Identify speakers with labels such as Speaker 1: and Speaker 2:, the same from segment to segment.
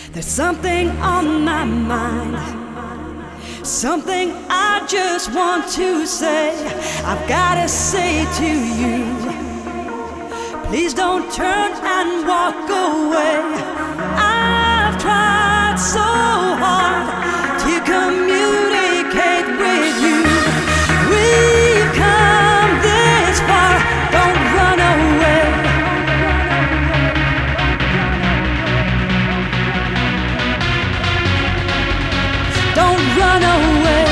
Speaker 1: There's something on my mind, something I just want to say. I've gotta say to you, please don't turn and walk away. I've tried so hard to communicate with you. We've come this far, don't run away. Don't run away.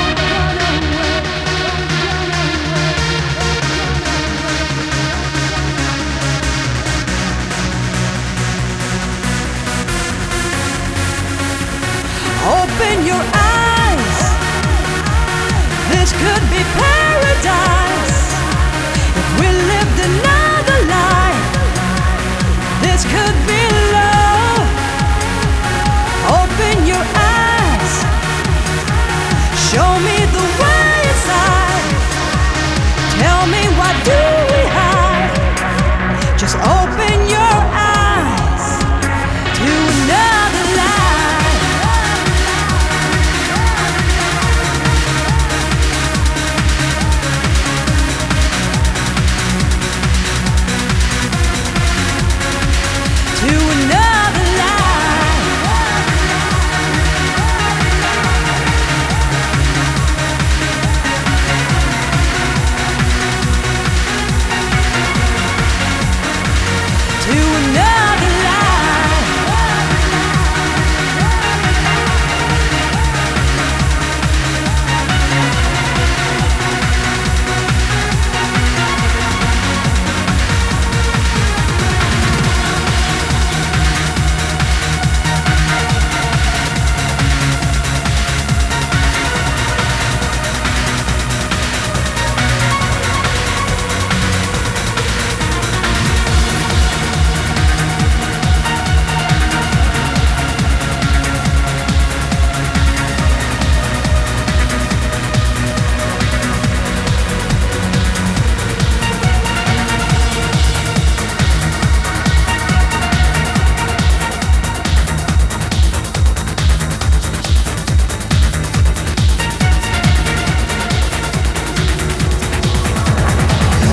Speaker 1: Open your eyes. This could be paradise. If we lived another life, this could be